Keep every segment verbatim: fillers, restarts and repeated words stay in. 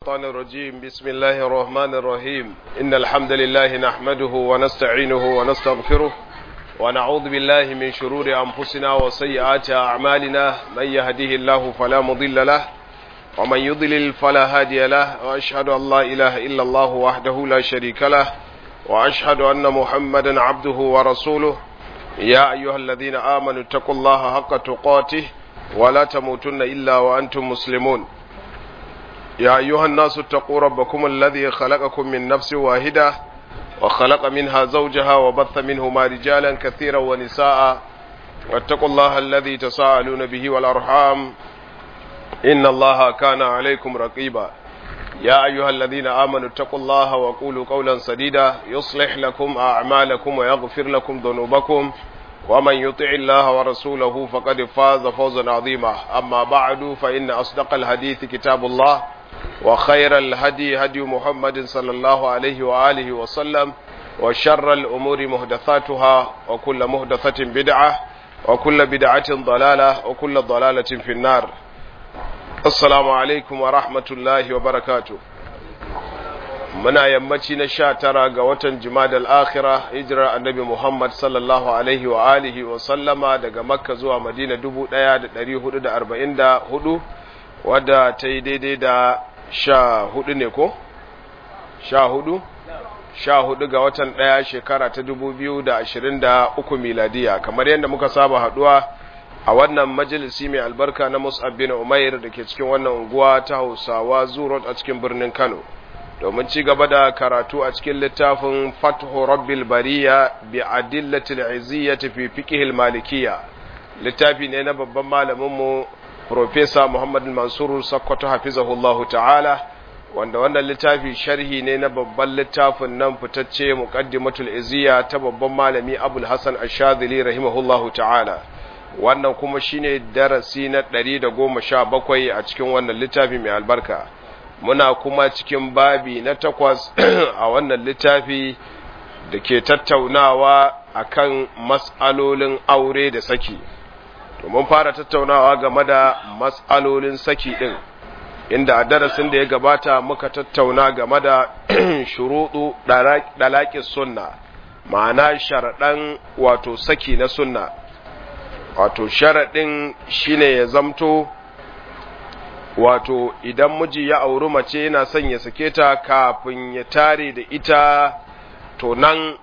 الشيطان الرجيم بسم الله الرحمن الرحيم إن الحمد لله نحمده ونستعينه ونستغفره ونعوذ بالله من شرور أنفسنا وسيئات أعمالنا من يهده الله فلا مضل له ومن يضلل فلا هادي له وأشهد أن لا إله إلا الله وحده لا شريك له وأشهد أن محمدا عبده ورسوله يا أيها الذين آمنوا اتقوا الله حق تقاته ولا تموتن إلا وأنتم مسلمون يا أيها الناس اتقوا ربكم الذي خلقكم من نفس واحدة وخلق منها زوجها وبث منهما رجالا كثيرا ونساء واتقوا الله الذي تساءلون به والأرحام إن الله كان عليكم رقيبا يا أيها الذين آمنوا اتقوا الله وقولوا قولا سديدا يصلح لكم أعمالكم ويغفر لكم ذنوبكم ومن يطع الله ورسوله فقد فاز فوزا عظيما أما بعد فإن أصدق الحديث كتاب الله وخير الهدي هدي محمد صلى الله عليه وآله وسلم وشر الأمور محدثاتها وكل محدثة بدعة وكل بدعة ضلالة وكل ضلالة في النار. السلام عليكم ورحمة الله وبركاته. muna yammaci na sha tara ga watan Jumada al-Akhira hijira annabi Muhammad sallallahu alaihi wa alihi wa sallama daga Makka zuwa Madina dubu ɗaya da ɗari hudu da arba'in da hudu wadda ta yi daidai da sha hudu ne ko? sha hudu? sha hudu ga watan ɗaya shekara ta dubu biyu da ashirin da uku miladiya kamar yadda muka saba haduwa a wannan majalisi mai albarka na Mus'ab bin Umair da ke cikin wannan unguwa ta Hausawa Zurot a cikin birnin Kano domin ci gaba da karatu a cikin littafin Fathu Rabbil Bariya bi Adillatil Iziyyati fi Fiqhil Malikiyya littafi ne na babban malamin mu Professor Muhammad Mansur Sakkwato hafizahullahu ta'ala wanda wannan littafi sharhi ne na babban littafin nan fitacce Muqaddimatul Iziyya ta babban malami Abul Hasan Ash-Shadhili rahimahullahu ta'ala wannan kuma shine darasi na ɗari da goma sha bakwai a cikin wannan littafi mai albarka muna kuma cikin babi na takwas a wannan littafi da ke tattaunawa akan mas'alolin aure da saki to mun fara tattaunawa game da mas'alolin saki din inda a darasin da ya gabata muka tattauna game da shuruɗu dalaƙis sunna ma'ana sharaɗan wato saki na sunna wato sharaɗin shine ya zamto wato idan miji ya auri mace yana son ya sake ta kafin ya tare da ita to nan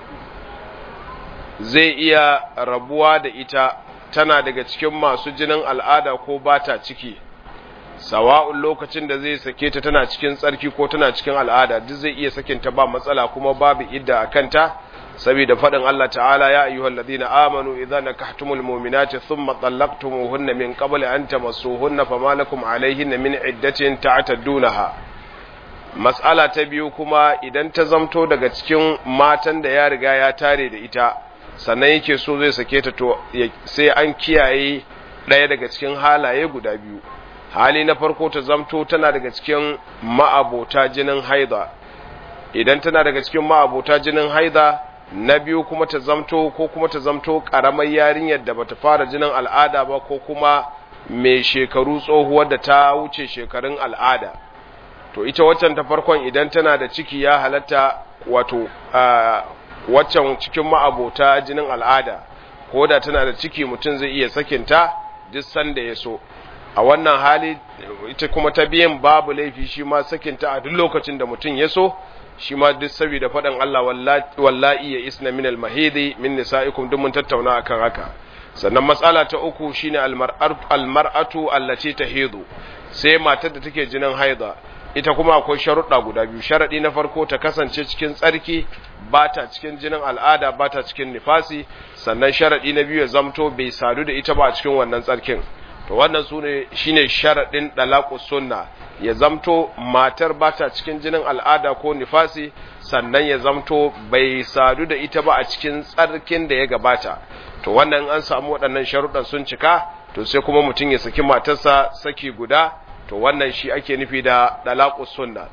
zai iya rabuwa da ita tana daga cikin masu jinin al'ada ko ba ta ciki sawa'un lokacin da zai sake ta tana cikin tsarki ko tana cikin al'ada duk zai iya sakinta ba matsala kuma babu idda a kanta saboda faɗin Allah ta'ala ya ayyuhal ladina amanu idza nakahtumul mu'minati thumma talaqtumuhunna min qabli an tamassuhunna fama lakum alayhinna min iddatin ta'taddunaha mas'ala ta biyu kuma idan ta zamto daga cikin matan da ya riga ya tare da ita sannan yake so zai sake ta to sai an kiyaye ɗaya daga cikin halaye guda biyu hali na farko ta zamto tana daga cikin ma'abota jinin haida idan tana daga cikin ma'abota jinin haida na biyu kuma ta zamto ko kuma ta zamto karamar yarinyar da bata fara jinin al'ada ba ko kuma mai shekaru tsohuwar da ta wuce shekarun al'ada to ita waccan ta farkon idan tana da ciki ya halatta wato waccan cikin ma'abota jinin al'ada ko da tana da ciki mutum zai iya sakinta duk sanda ya so a wannan hali ita kuma ta biyan babu laifi shi ma sakinta a duk lokacin da mutum ya so shi ma duk saboda faɗin Allah wallahi ya isna min al-mahidi min nisa'ikum duk mun tattauna akan haka sannan matsala ta uku shine al-mar'atu allati tahidu sai matar da take jinin haida ita kuma akwai sharuɗa guda biyu sharadi na farko ta kasance cikin tsarki ba ta cikin jinin al'ada ba ta cikin nifasi sannan sharadi na biyu ya zamto bai sadu da ita ba a cikin wannan tsarkin to wannan sune shine sharadin dalaqus sunna ya zamto matar bata cikin jinin al'ada ko nifasi sannan ya zamto bai sadu da ita ba a cikin tsarkin da ya gabata to wannan an samu waɗannan sharuɗan sun cika to sai kuma mutum ya saki matarsa saki guda to wannan shi ake nufi da dalaqus sunna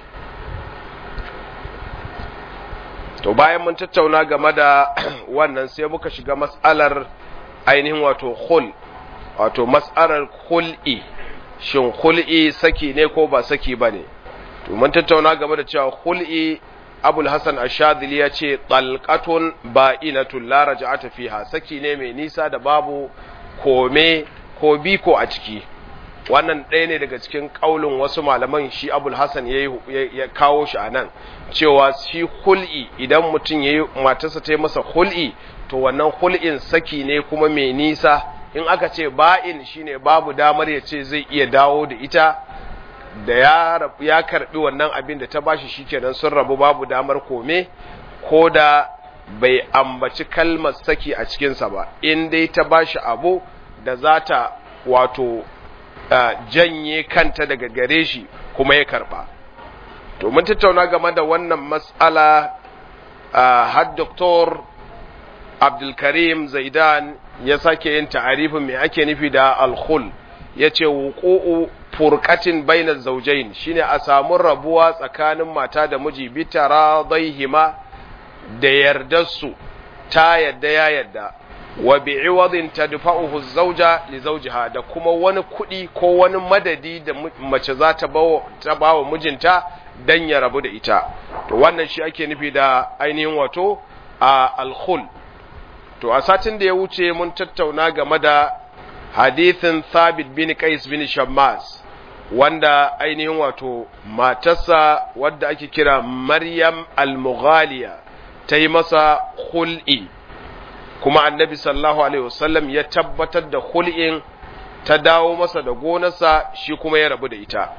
to bayan mun tattauna game da wannan sai muka shiga mas'alar ainihin wato khul wato mas'alar khul'i shin khul'i saki ne ko ba saki bane to mun tattauna game da cewa khul'i Abul Hasan Ash-Shadhili ya ce talqatun ba'inatun la raj'ata fiha, saki ne mai nisa da babu kome ko biko a ciki. Wannan ɗaya ne daga cikin kaulin wasu malaman, shi Abul Hasan ya kawo shi anan cewa shi khul'i idan mutum yayi matarsa ta yi masa khul'i to wannan khul'in saki ne kuma mai nisa. In aka ce ba'in shine babu damar ya ce zai iya dawo da ita, da ya ya karbi wannan abin da ta bashi shikenan sun rabu, babu damar kome, ko da bai ambaci kalmar saki a cikin sa ba, in dai ta bashi abu da zata wato uh, janye kanta daga gare shi kuma ya karba. To mun tattauna game da wannan mas'ala, uh, har Doktor Abdul Karim Zaidan ya sake yin ta'arifin me ake nufi da al-khul. Yace wuqu'u furqatin bainaz zawjayn, shine a samu rabuwa tsakanin mata da miji bi taradayhima, da yardar su, ta yadda ya yadda, wa bi'iwadin tadfa'uhu az-zawja li zawjiha, da kuma wani kudi ko wani madadi da mace za ta bawo ta bawo mijinta dan ya rabu da ita. To wannan shi ake nufi da ainihin wato al-khul. To a satin da ya wuce mun tattauna game da hadithin Thabit bin Qais bin Shammas, wanda ainihin wato matarsa wadda ake kira Maryam al-Mughaliya ta yi masa khul'i, kuma annabi sallallahu alaihi wasallam ya tabbatar da khul'in, ta dawo masa da gonarsa, shi kuma ya rabu da ita.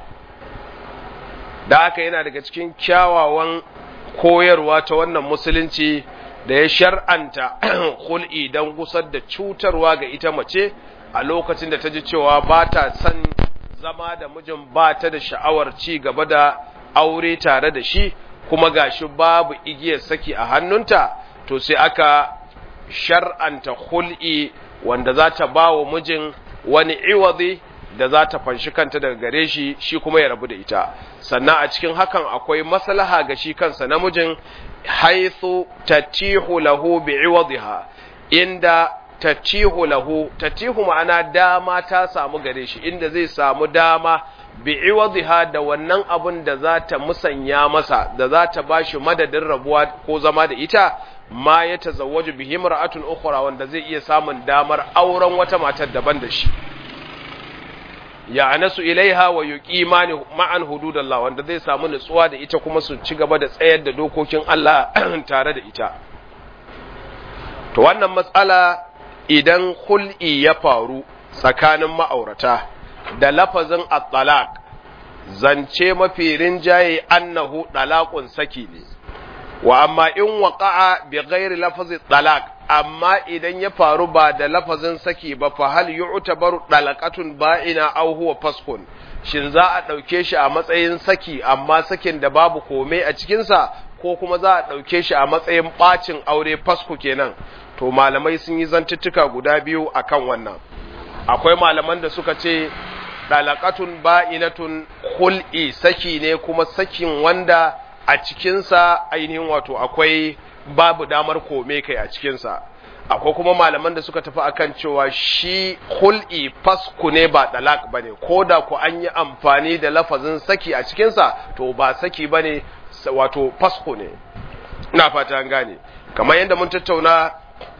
Da haka yana daga cikin kyawawan koyarwa ta wannan musulunci da ya shar'anta khul'i don gusar da cutarwa ga ita mace a lokacin da ta ji cewa ba ta son zama da mijin, ba ta da sha'awar ci gaba da aure tare da shi, kuma gashi babu igiyar saki a hannunta. To sai aka shar'anta khul'i wanda za ta ba wa mijin wani iwazi da za ta fanshi kanta daga gare shi, shi kuma ya rabu da ita. Sannan a cikin hakan akwai maslaha ga shi kansa namijin, haithu tatihu lahu bi'iwadha, inda tatihu lahu, tatihu ma'ana dama ta samu gare shi, inda zai samu dama bi'iwadha da wannan abun da za ta musanya masa, da za ta bashi madadin rabuwa ko zama da ita, ma ya tazawwaju bihi mar'atun ukhra, wanda zai iya samun damar auren wata matar daban da shi. Ya anasu ilaiha wa yuqimani ma'an hududallah, wanda zai samu nutsuwa da ita kuma su ci gaba da tsayar da dokokin Allah tare da ita. To wannan matsala, idan khul'i ya faru tsakanin ma'aurata da lafazin at-talaq, zance mafi rinjaye annahu talaqun saki ne. Wa amma in waqa'a bi ghairi lafazi talaq, amma idan ya faru ba da lafazin saki ba, fa hal yu'tabaru talaqatun ba'ina aw huwa faskun, shin za a dauke shi a matsayin saki amma sakin da babu komai a cikin sa, ko kuma za a dauke shi a matsayin bacin aure, fasku kenan? To malamai sun yi zantuttuka guda biyu akan wannan. Akwai malaman da suka ce talaqatun ba'inatun khul'i saki ne, kuma sakin wanda a cikinsa ainihin wato akwai babu damar kome kai a cikinsa. Akwai kuma malaman da suka tafi akan cewa shi khul'i fasku ne ba talaq bane, ko da ku an yi amfani da lafazin saki a cikinsa to ba saki bane, wato fasku ne. Ina fata an gane. Kamar yadda mun tattauna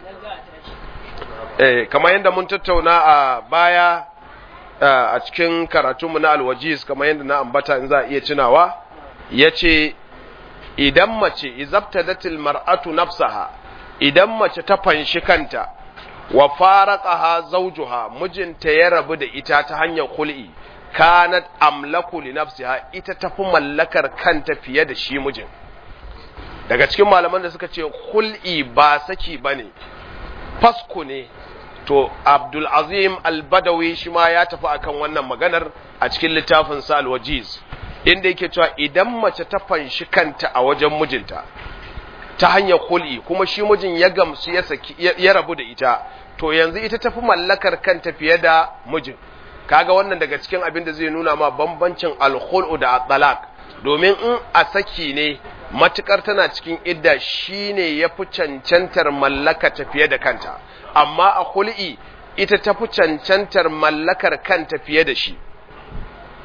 eh kamar yadda mun tattauna a baya a cikin karatunmu na alwajiz, kamar yadda na ambata in za a iya tunawa, yace idan mace izabtadatil mar'atu nafsaha, idan mace ta fanshi kanta, wa faraqaha zawjuha, mijinta ya rabu da ita ta hanyar khul'i, kanat amlaku li nafsiha, ita tafi mallakar kanta fiye da shi mijin. Daga cikin malaman da suka ce khul'i ba saki bane, fasku ne, to Abdul Azim Al-Badawi shi ma ya tafi akan wannan maganar a cikin littafin sa Al-Wajiz, inda yake cewa idan mace ta fanshi kanta a wajen mijinta ta hanyar khul'i, kuma shi mijin ya gamsu ya saki ya rabu da ita, to yanzu ita tafi mallakar kanta fiye da mijin. Kaga wannan daga cikin abin da zai nuna ma bambancin al-khul'u da at-talaq, domin in a saki ne matukar tana cikin idda shine yafi cancantar mallaka ta fiye da kanta, amma a khul'i ita tafi cancantar mallakar kanta fiye da shi.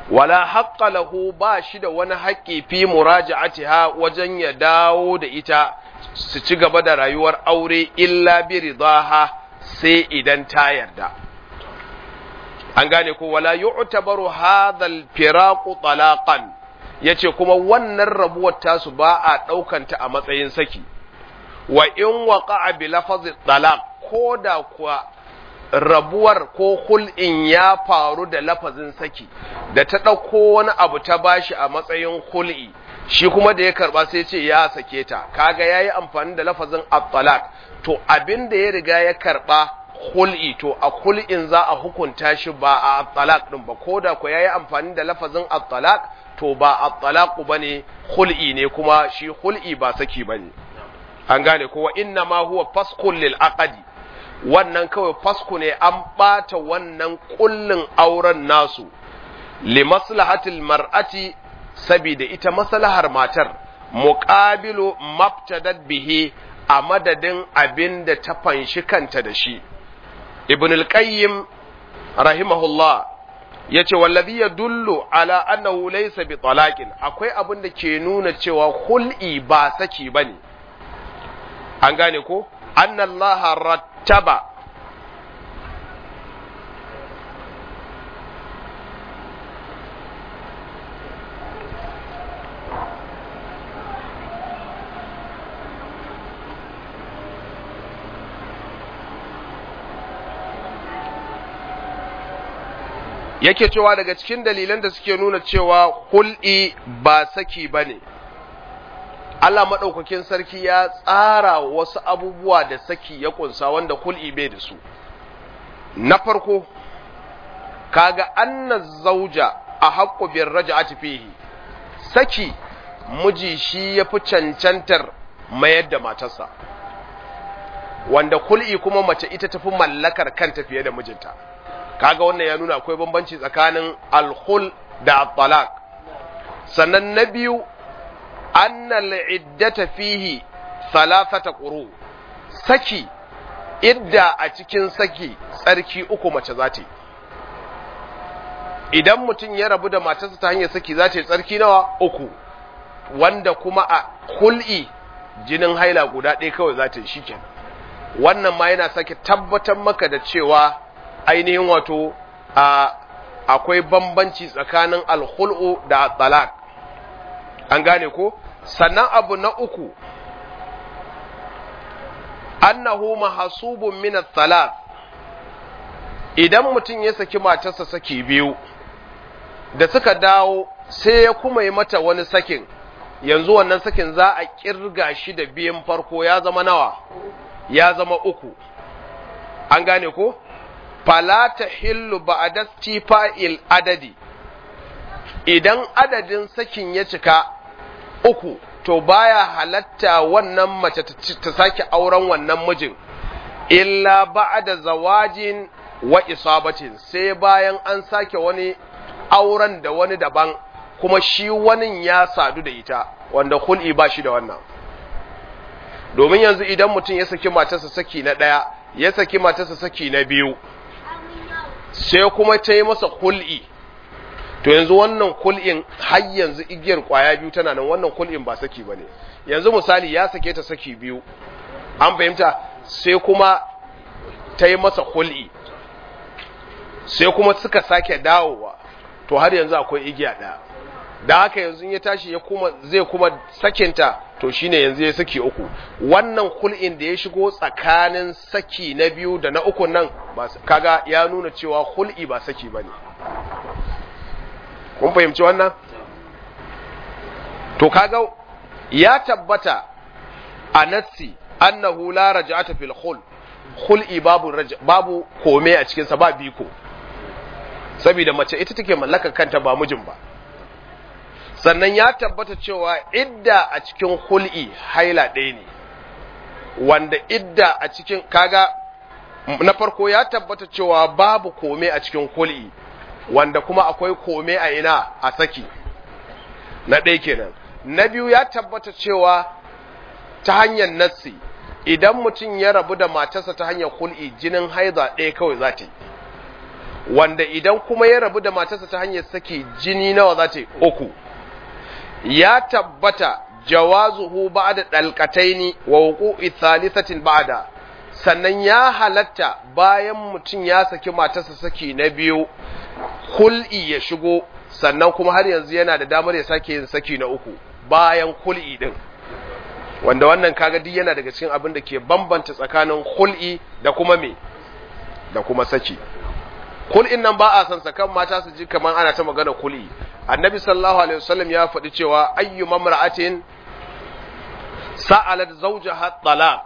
wala haqqa lahu ba shi da wani haƙƙi fi muraja'atiha wajen ya dawo da ita su ci gaba da rayuwar aure illa bi ridaha sai idan ta yarda. An gane ko wala yu'tabaru hadha al-firaqu talaqan, yace kuma wannan rabuwar tasu ba a daukanta a matsayin saki. Wa in waqa'a bi lafzi talaq, koda kuwa rabuwar ko hul'in ya faru da lafazin saki, da ta ɗauko wani abu ta bashi a matsayin hul'i, shi kuma da ya karɓa sai ce ya sake ta, kaga ya yi amfani da lafazin at-talaq, to abin da ya riga ya karɓa hul'i, to a hul'in za a hukunta shi ba a at-talaq ɗin ba, ko da ku ya yi amfani da lafazin at-talaq, to ba at-talaq ba ne, hul'i ne, kuma shi hul'i ba saki ba ne. An gane kowa inna ma huwa faskun lil aqdi, wannan kawai fasku ne, an ɓata wannan ƙullin auren nasu li maslahatil mar'ati, sabida ita maslahar matar muqabilu mabtadat bihi, a madadin abin da ta fanshi kanta da shi. Ibn al-Qayyim rahimahullah yace wallazi yadullu ala annahu laysa bi talaqin, akwai abin da ke nuna cewa hul'i ba saki bane. An gane ko anna Allah rattaba yake cewa daga cikin dalilan da suke nuna cewa hul'i ba saki bane, Allah maɗaukakin sarki ya tsara wasu abubuwa da saki ya ƙunsa wanda hul'i bai da su. Na farko, kaga anna zauja a haƙƙo biyar raja'ati fihi, saki miji shi ya fi cancantar mayar da matarsa, wanda hul'i kuma mace ita tafi mallakar kanta fiye da mijinta. Kaga wannan ya nuna akwai bambanci tsakanin alhul da at-talaq. Sannan na biyu, annal iddata fihi thalathata quru, saki idda a cikin saki tsarki uku mace za ta yi. Idan mutum ya rabu da matarsa ta hanyar saki za ta yi tsarki nawa? Uku, wanda kuma a hul'i jinin haila guda ɗaya kawai za ta yi shikenan. Wannan ma yana sake tabbatar maka da cewa ainihin wato a akwai bambanci tsakanin alhul'u da at-talaq. An gane ko? Sannan abu na uku, annahu mahasubun min at-talaq, idan mutum ya saki matarsa saki biyu da suka dawo sai ya kuma yi mata wani sakin, yanzu wannan sakin za a kirga shi da biyan farko, ya zama nawa? Ya zama uku. An gane ko? fala tahillu ba'da istifa'il adadi, idan adadin sakin ya cika uku, to baya halatta wannan mace ta sake auren wannan mijin illa ba'da zawajin wa isabatin, sai bayan an sake wani auren da wani daban kuma shi wani ya sadu da ita, wanda hul'i ba shi da wannan. Domin yanzu idan mutum ya saki matarsa saki na ɗaya, ya saki matarsa saki na biyu, sai kuma ta yi masa hul'i, to yanzu wannan hul'in har yanzu igiyar kwaya biyu tana nan, wannan hul'in ba saki bane. Yanzu misali ya sake ta saki biyu, an fahimta, sai kuma ta yi masa hul'i, sai kuma suka sake dawowa, to har yanzu akwai igiya ɗaya. Da haka yanzu ya tashi ya kuma zai kuma sakinta, to shine yanzu ya saki uku. Wannan hul'in da ya shigo tsakanin saki na biyu da na uku nan, kaga ya nuna cewa hul'i ba saki bane. Kun fahimci wannan? To kaga ya tabbata a nassi annahu la raj'ata fil khul, khul'i babu babu kome a cikin sa, ba biko, saboda mace ita take mallakar kanta ba mijin ba. Sannan ya tabbata cewa idda a cikin khul'i haila ɗaya ne, wanda idda a cikin, kaga na farko ya tabbata cewa babu kome a cikin khul'i, wanda kuma akwai kome a ina? A saki. Na ɗaya kenan. Na biyu ya tabbata cewa ta hanyar nassi, idan mutum ya rabu da matarsa ta hanyar hul'i, jinin haiza ɗaya kawai za ta yi, wanda idan kuma ya rabu da matarsa ta hanyar saki jini nawa za ta yi uku. Ya tabbata jawazuhu ba'da dalqataini wa wuqu'i thalithatin ba'da, sannan ya halatta bayan mutum ya saki matarsa saki na biyu kul'i ya shigo, sannan kuma har yanzu yana da damar ya sake yin saki na uku bayan kul'i din, wanda wannan kaga duk yana daga cikin abin da ke bambanta tsakanin kul'i da kuma me da kuma saki. Kul'in nan ba a san sakan mata su ji kaman ana ta magana kul'i. Annabi sallallahu alaihi wasallam ya faɗi cewa ayyu mamra'atin sa'alat zawjaha talaq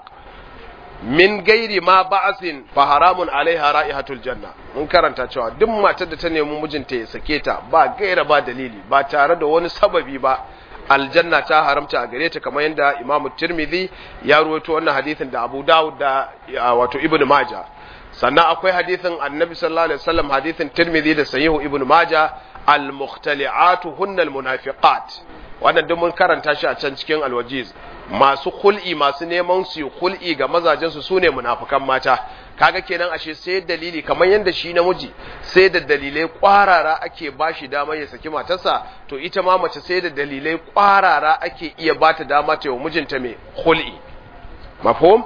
min gairi ma ba'asin fa haramun alaiha ra'ihatul janna. Mun karanta cewa duk matar da ta nemi mijinta ya sake ta ba gaira ba dalili, ba tare da wani sababi ba, aljanna ta haramta a gare ta, kamar yadda Imam Tirmidhi ya ruwaito wannan hadisin da Abu Dawud da wato Ibn Majah. Sannan akwai hadisin Annabi sallallahu alaihi wasallam, hadisin Tirmidhi da Sahihu Ibn Majah, al-mukhtali'atu hunnal munafiqat. Wannan duk mun karanta shi a can cikin alwajiz. Masu kul'i, masu neman su kul'i ga mazajen su sune munafikan mata. Kaga kenan ashe sai dalili, kamar yanda shi namiji sai da dalilai kwarara ake bashi dama ya saki matarsa, to ita ma mace sai da dalilai kwarara ake iya bata dama ta yi mijinta mai kul'i. Mafhum?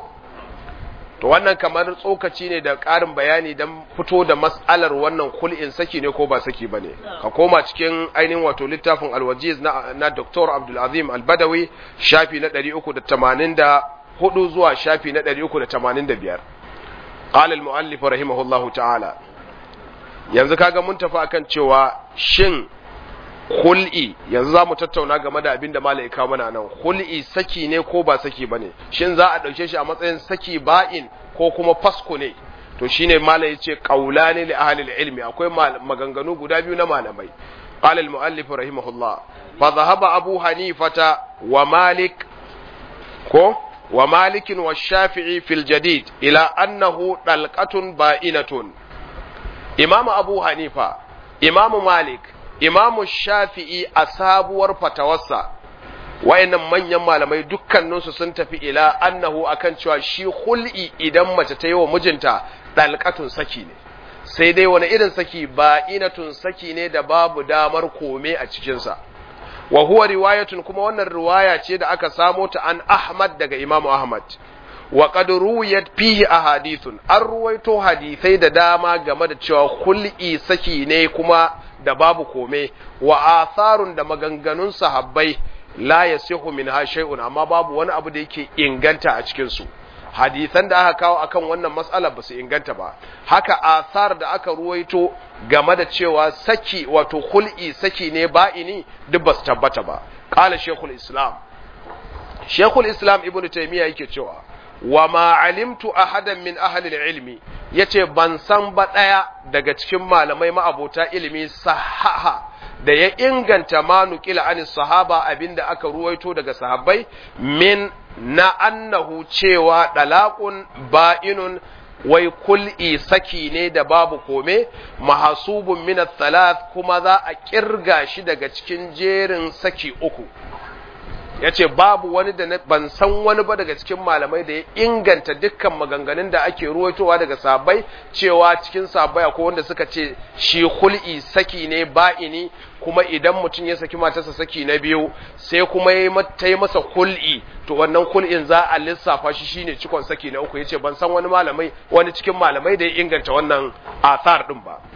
To wannan kamar tsokaci ne da ƙarin bayani don fito da mas'alar wannan kul'in saki ne ko ba saki bane. Ka koma cikin ainihin wato littafin Al-Wajiz na, na Doctor Abdul Azim Al-Badawi, shafi na ɗari uku da tamanin da hudu zuwa shafi na ɗari uku da tamanin da biyar. Qala al-mu'allif rahimahullahu ta'ala. Yanzu kaga mun tafi akan cewa shin kul'i, yanzu za mu tattauna game da abin da malai kawo mana nan, kul'i saki ne ko ba saki ba ne, shin za a ɗauke shi a matsayin saki ba'in ko kuma fasko ne? To shi ne malai ya ce ƙaula ne li ahalil ilmi, akwai maganganu guda biyu na malamai. Qala al-mu'allif rahimahullah, fa dhahaba abu hanifata wa malik ko wa malikin wa shafi'i fil jadid ila annahu dalqatun ba'inatun. Imam Abu Hanifa, Imam Malik, Imamu Shafi'i a sabuwar fatawarsa, wayannan manyan malamai dukkaninsu sun tafi ila annahu akan cewa shi hul'i idan mace ta yi wa mijinta dalqatun saki ne, sai dai wani irin saki, ba inatun saki ne da babu damar kome a cikinsa. Wa huwa riwayatun, kuma wannan riwaya ce da aka samo ta an Ahmad daga Imamu Ahmad. Wa qad ruwiyat fihi ahadithun, an ruwaito hadisai da dama game da cewa hul'i saki ne kuma da babu kome, wa atharun da maganganun sahabbai la yasihu minha shay'un, amma babu wani abu da yake inganta a cikin su. Hadisan da aka kawo akan wannan mas'ala ba su inganta ba. Haka athar da aka ruwaito game da cewa saki wato khul'i saki ne ba'ini duk ba su tabbata ba. Qala Sheikhul Islam, Sheikhul Islam Ibn Taymiyyah yake cewa wa ma alimtu ahadan min ahli ilmi, yace ban san ba daya daga cikin malamai ma'abota ilimi sahaha da ya inganta ma nuqila an sahaba, abinda aka ruwaito daga sahabbai, min na annahu cewa dalaqun ba'inun, wai kul'i saki ne da babu kome, mahasubun min ath-thalath, kuma za a kirga shi daga cikin jerin saki uku. Ya ce babu wani da ban san wani ba daga cikin malamai da ya inganta dukkan maganganun da ake ruwaitowa daga sahabbai, cewa cikin sahabbai akwai wanda suka ce shi hul'i saki ne ba'ini, kuma idan mutum ya saki matarsa saki na biyu sai kuma ta yi masa hul'i, to wannan hul'in za a lissafa shi shine cikon saki na uku. Ya ce ban san wani malamai wani cikin malamai da ya inganta wannan athar din ba.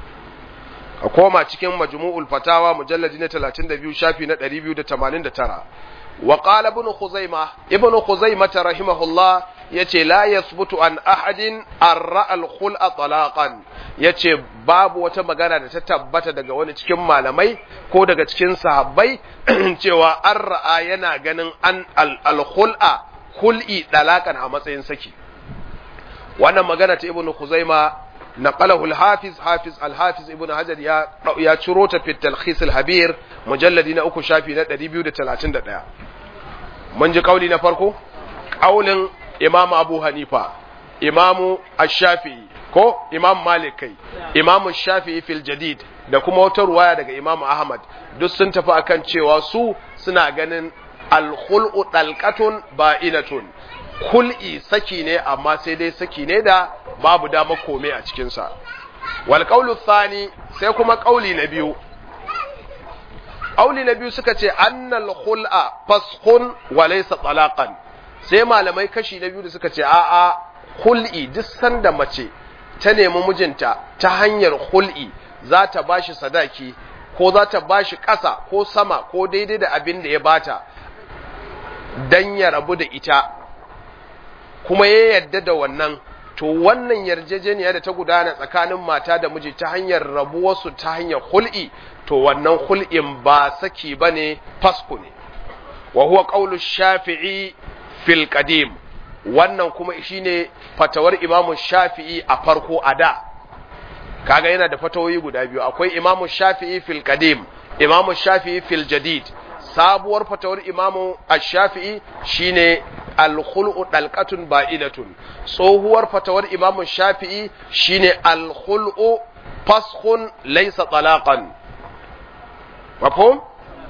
A koma cikin majmu'ul fatawa mujalladi na talatin da biyu shafi na ɗari biyu da tamanin da tara. Wa qala ibn Khuzaimah, ibn Khuzaimah rahimahullah yace la yathbutu an ahadin arra al-khul'a talaqan, yace babu wata magana da ta tabbata daga wani cikin malamai ko daga cikin sahabbai cewa arra yana ganin an al-khul'a khul'i talaqan a matsayin saki. Wannan magana ta ibn Khuzaimah نقله الحافظ حافظ الحافظ ابن حجر يا يا شروط في التلخيص الحبير مجلد نا uku shafi na ɗari biyu da talatin da ɗaya. Mun ji kauli na farko, kaulin Imam Abu Hanifa, Imam Ash-Shafi'i ko Imam Malik kai, Imam Ash-Shafi'i fil Jadid, da kuma wata ruwaya daga Imam Ahmad, duk sun tafi akan cewa su suna ganin al-khul'u talqatun ba'inatun, kul'i saki ne amma sai dai saki ne da babu dama kome a cikinsa. wal qawlu thani sai kuma qauli na biyu qauli na biyu suka ce annal khul'a faskhun wa laysa talaqan sai malamai kashi na biyu da suka ce a'a khul'i duk sanda mace ta nemi mijinta ta hanyar khul'i za ta bashi sadaki ko za ta bashi ƙasa ko sama ko daidai da abin da ya bata dan ya rabu da ita kuma ya yadda da wannan to wannan yarjejeniya da ta gudana tsakanin mata da miji ta hanyar rabuwarsu ta hanyar hul'i to wannan hul'in ba saki bane fasku ne wa huwa qawlu shafi'i fil qadim wannan kuma shine fatawar imamu shafi'i a farko a da kaga yana da fatawoyi guda biyu akwai imamu shafi'i fil qadim imamu shafi'i fil jadid sabuwar fatawar imamu ash-shafi'i shine al-khul'u dalqatun ba'idatun tsohuwar fatawar imamu shafi'i shine al-khul'u faskhun laysa talaqan mafhum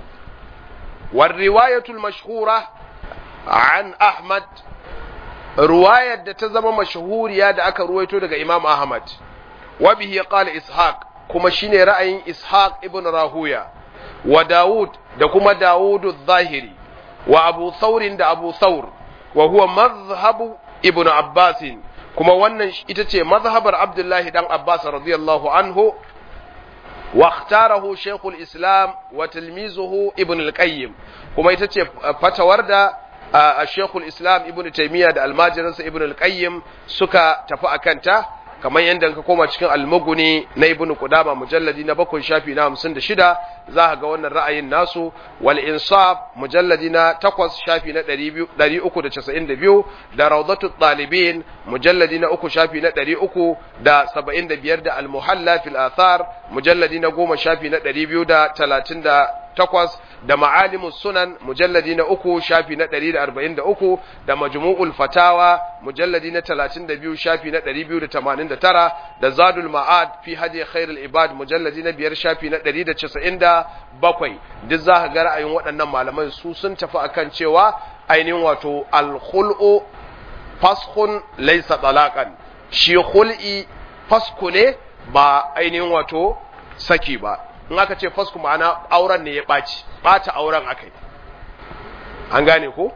war riwayatu al-mashhura an ahmad riwayar da ta zama mashhuriya da aka ruwaito daga imam ahmad wa bihi qala ishaq kuma shine ra'ayin ishaq ibn rahuya wa daud da kuma daud az-zahiri wa abu thawr da abu thawr wa huwa madhhabu ibn abbas kuma wannan ita ce mazhabar abdullahi dan abbas radiyallahu anhu wa ikhtarahu shaykhul islam wa tilmizuhu ibn al-qayyim kuma ita ce fatawar da shaykhul islam ibn taymiya da almajiransa ibn al-qayyim suka tafi akanta kamar yadda ka koma cikin al-mughni na ibn qudama mujalladi na bakwai shafi na hamsin da shida za ka ga wannan ra'ayin nasu wal insaf mujalladi na takwas shafi na ɗari uku da casa'in da biyu da rawdatu talibin mujalladi na uku shafi na ɗari uku da saba'in da biyar da al-muhalla fil athar mujalladi na goma shafi na ɗari biyu da talatin da takwas da ma'alimus sunan mujalladi na uku shafi na ɗari da arba'in da uku da majmu'ul fatawa mujalladi na talatin da biyu shafi na ɗari biyu da tamanin da tara da zadul ma'ad fi hadi khairul ibad mujalladi na biyar shafi na ɗari da casa'in da bakwai duk za ka ga ra'ayin waɗannan malaman su sun tafi akan cewa ainihin wato al-khul'u faskhun laysa talaqan shi khul'i fasku ne ba ainihin wato saki ba in aka ce fasku ma'ana auren ne ya ɓaci ɓata auren akai an gane ko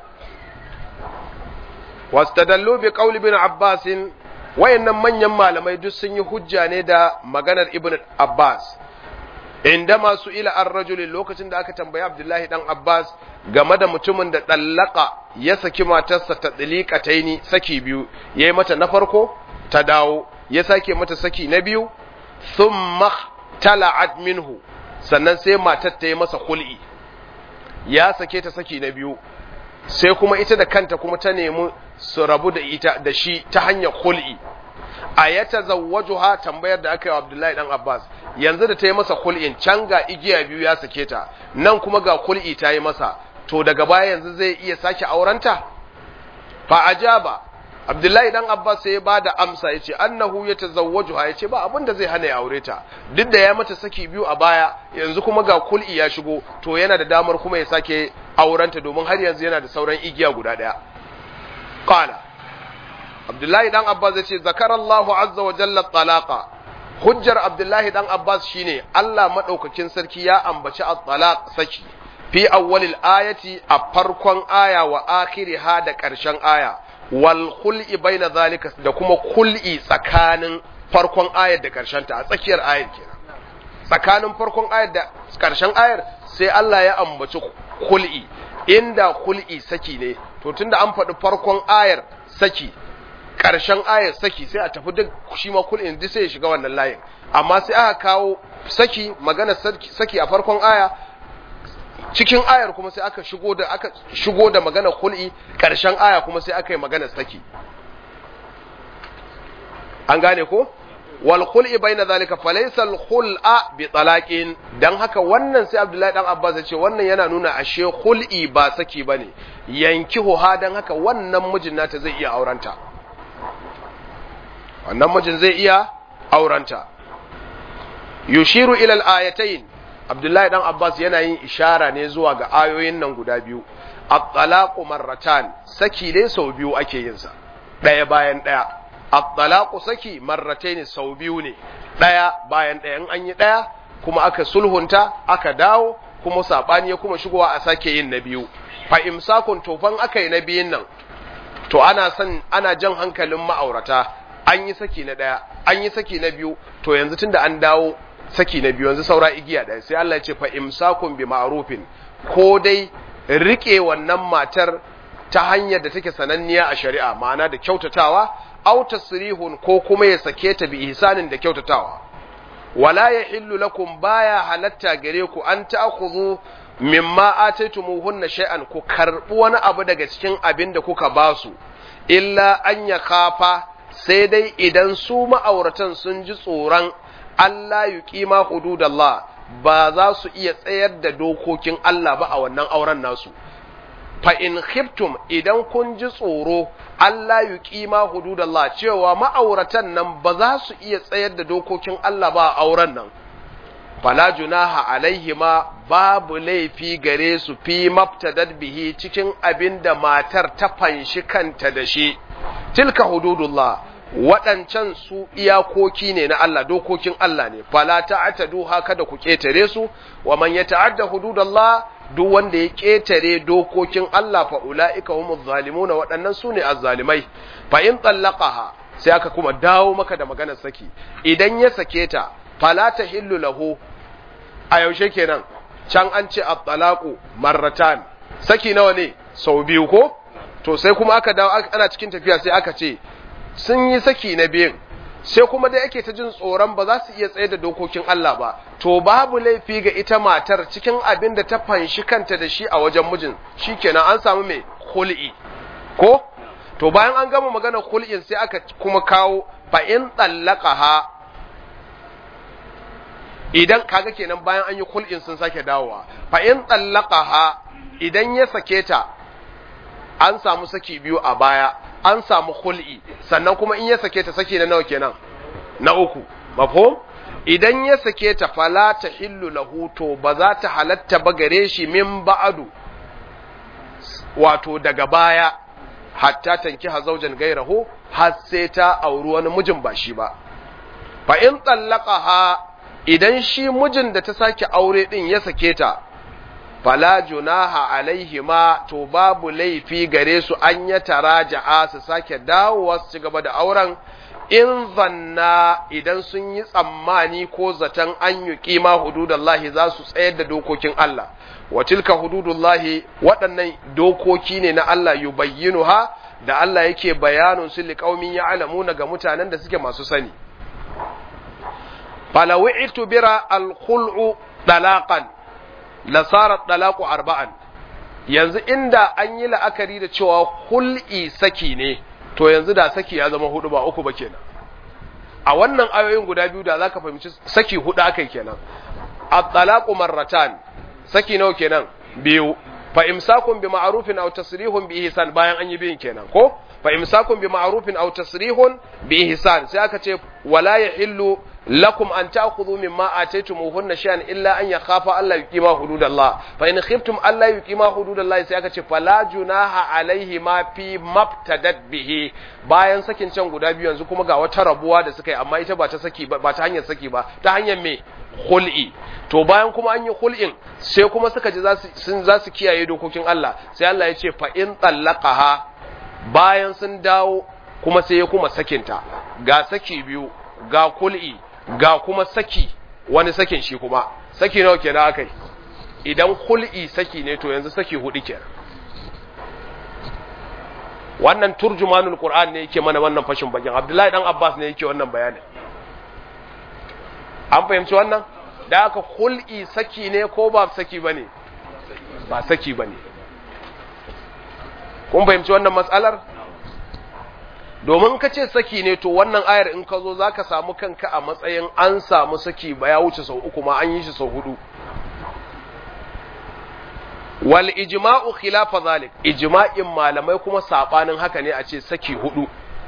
wastadallu bi qawli ibn abbas wayannan manyan malamai duk sun yi hujja ne da maganar ibn abbas inda masu ila ar-rajul lokacin da aka tambayi abdullahi dan abbas game da mutumin da dallaka ya saki matarsa ta daliqataini saki biyu yayi mata na farko ta dawo ya sake mata saki na biyu thumma tala'at minhu sannan sai matar ta yi masa khul'i ya sake ta saki na biyu sai kuma ita da kanta kuma ta nemi su rabu da ita da shi ta hanyar khul'i ayata zawwajuha tambayar da aka yi wa Abdullahi dan Abbas yanzu da ta yi masa khul'in can ga igiya biyu ya sake ta nan kuma ga khul'i ta yi masa to daga baya yanzu zai iya sake aurenta fa ajaba Abdullahi dan Abbas sai ya bada amsa yace annahu yatazawwajuha yace ba abin da zai hana ya aure ta duk da ya mata saki biyu a baya yanzu kuma ga kul'i ya shigo to yana da damar kuma ya sake aurenta domin har yanzu yana da sauran igiya guda daya qala Abdullahi dan Abbas yace zakarallahu azza wa jalla talaqa hujjar Abdullahi dan Abbas shine Allah madaukakin sarki ya ambaci at-talaq saki fi awwalil ayati a farkon aya wa akhiriha da karshen aya wal khul'i baina zalika da kuma khul'i tsakanin farkon ayar da karshen ta a tsakiyar ayar kenan tsakanin farkon ayar da karshen ayar sai Allah ya ambaci khul'i inda khul'i saki ne to tunda an faɗi farkon ayar saki karshen ayar saki sai a tafi duk shi ma khul'in duk sai ya shiga wannan layin amma sai aka kawo saki magana saki a farkon aya cikin ayar kuma sai aka shigo da aka shigo da magana khul'i karshen aya kuma sai aka yi magana saki an gane ko wal khul'i baina zalika falaysa al khul'a bi talaqin dan haka wannan sai Abdullahi dan Abbas ya ce wannan yana nuna ashe khul'i ba saki bane yankihu ha dan haka wannan mijin nata zai iya aurenta wannan mijin zai iya aurenta yushiru ila al ayatayn Abdullahi dan Abbas yana yin ishara ne zuwa ga ayoyin nan guda biyu at-talaqu marratan saki dai sau biyu ake yin sa daya bayan daya at-talaqu saki marratayn sau biyu ne daya bayan daya in an yi daya kuma aka sulhunta aka dawo kuma sabani ya kuma shigowa a sake yin na biyu fa imsakun tofan aka yi na biyun nan to ana son ana jan hankalin ma'aurata an yi saki na daya an yi saki na biyu to yanzu tunda an dawo saki na biyu yanzu saura igiya daya sai Allah ya ce fa imsakun bi ma'rufin ko dai rike wannan matar ta hanyar da take sananniya a shari'a ma'ana da kyautatawa aw tasrihun ko kuma ya sake ta bi ihsanin da kyautatawa wala yahillu lakum baya halatta gare ku an ta'khudhu mimma ataytumuhunna shay'an ku karbu wani abu daga cikin abin da kuka basu illa an yakhafa sai dai idan su ma'auratan sun ji tsoron Allah yuqima hududallah ba za su iya tsayar da dokokin Allah ba a wannan auren nasu fa in khiftum idan kun ji tsoro Allah yuqima hududallah cewa ma'auratan nan ba za su iya tsayar da dokokin Allah ba a auren nan fala junaha alaihima babu laifi gare su fi mabtadad bihi cikin abinda matar ta fanshi kanta da shi tilka hududullah waɗancan su iyakoki ne na Allah dokokin Allah ne fala ta'tadu haka da ku ketare su wa man yata'adda hududallah duk wanda ya ketare dokokin Allah fa ulaika humuz zalimuna waɗannan su ne azzalimai fa in tallaqaha sai aka kuma dawo maka da maganar saki idan ya sake ta fala tahillu lahu a yaushe kenan can an ce at-talaqu marratan saki nawa ne sau biyu ko to sai kuma aka dawo ana cikin tafiya sai aka ce sun yi saki na biyun sai kuma da yake ta jin tsoron ba za su iya tsaye da dokokin Allah ba to babu laifi ga ita matar cikin abin da ta fanshi kanta da shi a wajen mijin shikenan an samu mai khul'i ko to bayan an gama magana khul'in sai aka kuma kawo fa in tallaqaha idan kaga kenan bayan an yi khul'in sun sake dawowa fa in tallaqaha idan ya sake ta an samu saki biyu a baya an samu khul'i sannan kuma in ya sake ta saki na nawa kenan na uku mafhum idan ya sake ta fala tahillu lahu to ba za ta halatta ba gare shi min ba'du wato daga baya hatta tanki hazaujan gairahu har sai ta auri wani mijin ba shi ba fa in tallaqaha idan shi mijin da ta sake aure din ya sake ta fala junaha alaihima to babu laifi gare su an ya taraja'a su sake dawowa su ci gaba da auren in zanna idan sun yi tsammani ko zaton an yi kima hududallahi za su tsayar da dokokin Allah wa tilka hududullahi waɗannan dokoki ne na Allah yubayyinuha da Allah yake bayanun su liqaumin ya'lamuna ga mutanen da suke masu sani fala wi'tu bira al-khul'u talaqan lasara talaqu arba'an yanzu inda an yi la'akari da cewa hul'i saki ne to yanzu da saki ya zama hudu ba uku ba kenan a wannan ayoyin guda biyu da zaka fahimci saki hudu akai kenan at-talaqu marratan saki nawa kenan biyu fa imsakun bi ma'rufin aw tasrihun bi ihsan bayan an yi biyin kenan ko fa imsakun bi ma'rufin aw tasrihun bi ihsan sai aka ce wala yahillu lakum an ta'khudhu mimma ataytumuhunna shay'an illa an yakhafa alla yuqima hududallah fa in khiftum alla yuqima hududallah sai aka ce fala junaha alaihi ma fi mabtadat bihi bayan sakin can guda biyu yanzu kuma ga wata rabuwa da suka yi amma ita ba ta saki ba ta hanyar saki ba ta hanyar me khul'i to bayan kuma an yi khul'in sai kuma suka ji zasu sun zasu kiyaye dokokin Allah sai Allah ya ce fa in tallaqaha bayan sun dawo kuma sai ya kuma sakinta ga saki biyu ga khul'i ga kuma saki wani sakin shi kuma saki nawa kenan akai idan khul'i saki ne to yanzu saki hudu kenan wannan turjumanul qur'an ne yake mana wannan fashin bakin Abdullahi dan Abbas ne yake wannan bayanin an fahimci wannan da aka khul'i saki ne ko ba saki bane ba saki bane kun fahimci wannan matsalar domin ka ce saki ne to wannan ayar in ka zo za ka samu kanka a matsayin an samu saki ba ya wuce sau uku ma an yi shi sau hudu wal ijma'u khilafa zalik ijma'in malamai kuma sabanin haka ne a ce saki hudu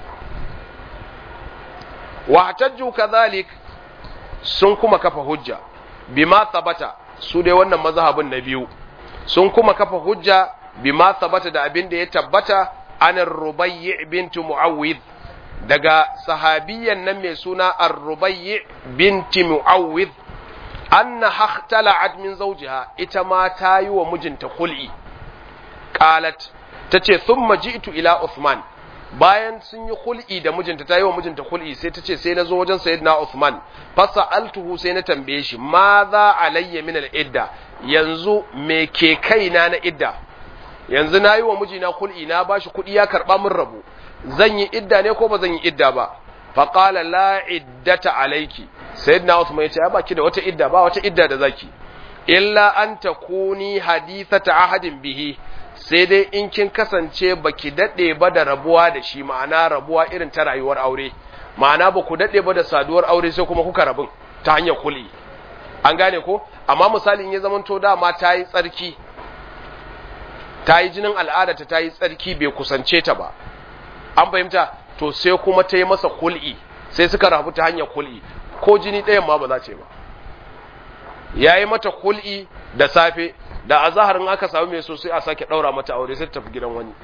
wa hatajju kadhalik sun kuma kafa hujja bima thabata su dai wannan mazhabin na biyu sun kuma kafa hujja bima thabata da abin da ya tabbata an rubayyi bintu muawwid daga sahabiyan nan mai suna Ar-Rubayyi binti Mu'awwidh anna hakhtala'at min zawjiha ita ma ta yi wa mijinta khul'i qalat tace thumma ji'tu ila Uthman bayan sun yi khul'i da mijinta ta yi wa mijinta khul'i sai tace sai nazo wajen sayyidina Uthman fa sa'altuhu sai na tambaye shi ma za alayya min al-idda yanzu me ke kaina na idda yanzu nayi wa mijina khul'i na bashi kudi ya karba min rabu zan yi idda ne ko ba zan yi idda ba fa qala la iddata alayki sayyidina Uthman ya ce ba ki da wata idda ba wata idda da zaki illa an takuni hadithata ahadin bihi sai dai in kin kasance baki dade ba da rabuwa da shi ma'ana rabuwa irin ta rayuwar aure ma'ana ba ku dade ba da saduwar aure sai kuma kuka rabin ta hanyar kuli an gane ko amma misalin ya zamanto dama ta yi tsarki ta yi jinin al'ada ta ta yi tsarki bai kusance ta ba an fahimta to sai kuma ta yi masa kul'i sai suka rabu ta hanyar kul'i ko jini ɗayan ma ba za ce ba ya yi mata kul'i da safe da a zaharin aka samu mai so sai a sake ɗaura mata aure sai ta tafi gidan wani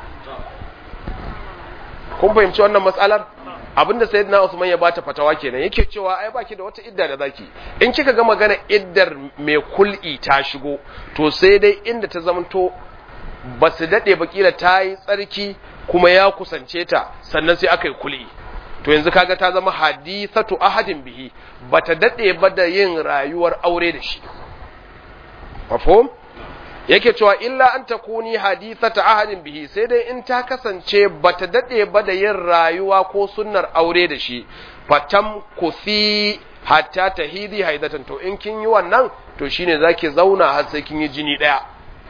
kun fahimci wannan matsalar abinda sayyidina Usman ya bata fatawa kenan yake cewa ai baki da wata idda da zaki in kika ga magana iddar mai kul'i ta shigo to sai dai inda ta zamanto ba su dade ba kila ta yi tsarki kuma ya kusance ta sannan sai aka yi kul'i to yanzu kaga ta zama hadithatu ahadin bihi bata dade ba da yin rayuwar aure da shi mafhum yake cewa illa an takuni hadithata ahadin bihi sai dai in ta kasance bata dade ba da yin rayuwa ko sunnar aure da shi fatam kufi hatta tahidi haidatan to in kin yi wannan to shine zaki zauna har sai kin yi jini daya